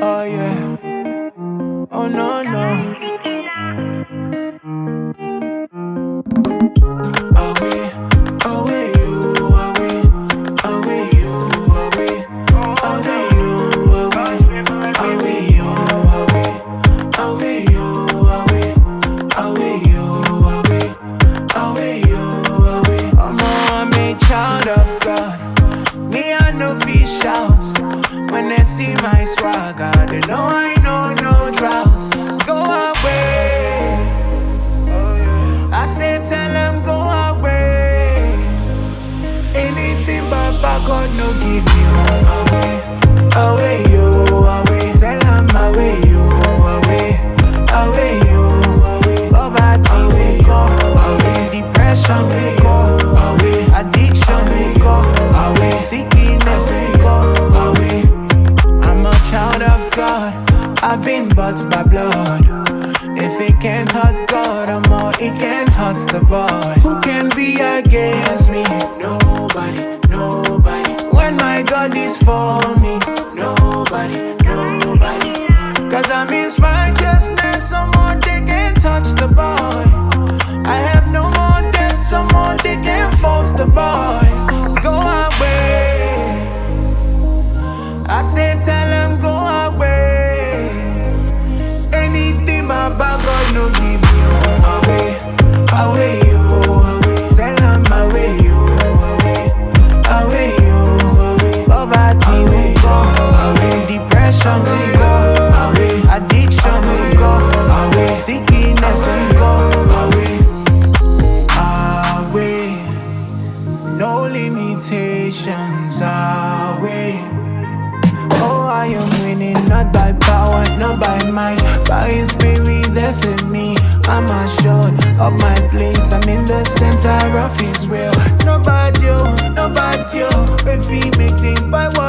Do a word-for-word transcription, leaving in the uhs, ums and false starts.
Oh yeah. Oh no no. Are we? Are we you? Are we? Are we you? Are we? Are we you? Are we? Are we you? Are we? Are we you? Are we? Are we you? Are we? Are we you? Are we? I'm a child of God. Me I no fish out. When they see my swagger, they know I know no drought. Go away. I say tell them go away. Anything but God no give you away. Away you, away. Tell them away you, away. Away you, away. Poverty we go away. Depression we go away. Addiction we go away. Sickness we go away. I'm a child of God. I've been bought by blood. If it can't hurt God, I'm all it can't hurt the boy. Who can be against me? Nobody, nobody. When my God is for me, nobody, nobody. Cause I'm his righteousness, someone they can't touch the boy. I have no more debt, someone they can't force the boy. Go away. I say tell them go away. Anything my bad God no give you away. Away you, away. Tell them away you, away. Away you, away. Poverty we go away. Depression we go away. Addiction we go away. Sickness we go away. Away. No limitations away. Oh, I am winning, not by power, not by might. By his spirit, that's in me. I'm assured of my place. I'm in the center of his will. Nobody, nobody, if he make things by what